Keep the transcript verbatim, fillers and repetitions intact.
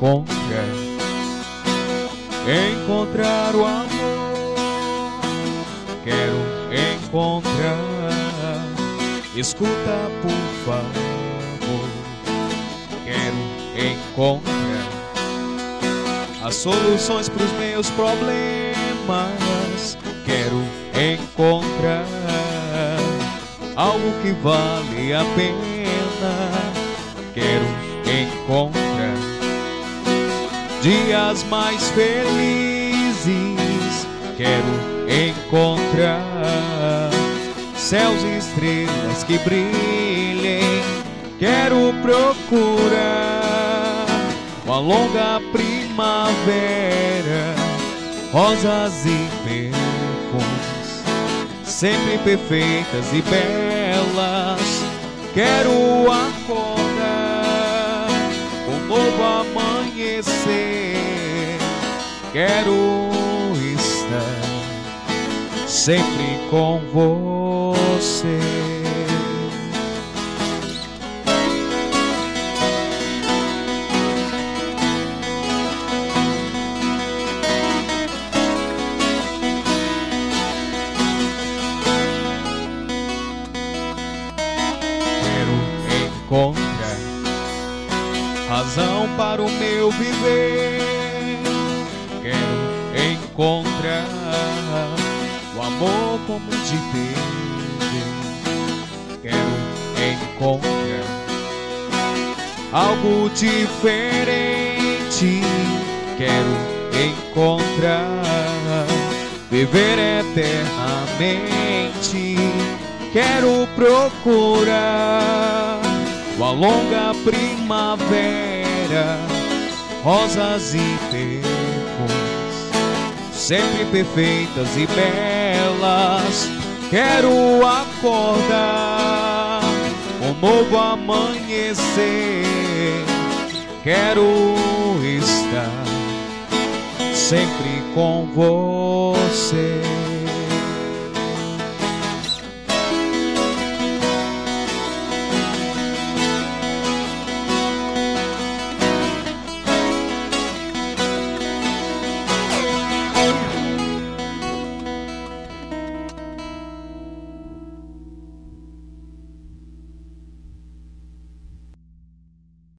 encontrar, encontrar o amor. Quero encontrar, escuta por favor. Quero encontrar as soluções para os meus problemas. Quero encontrar algo que vale a pena. Quero encontrar dias mais felizes. Quero encontrar céus e estrelas que brilhem. Quero procurar uma longa primavera, rosas e perfumes, sempre perfeitas e belas. Quero acordar um novo amanhecer. Quero estar sempre com você. Encontrar razão para o meu viver. Quero encontrar o amor como de Deus. Quero encontrar algo diferente. Quero encontrar viver eternamente. Quero procurar uma longa primavera, rosas e perfumes, sempre perfeitas e belas. Quero acordar um novo amanhecer. Quero estar sempre com você.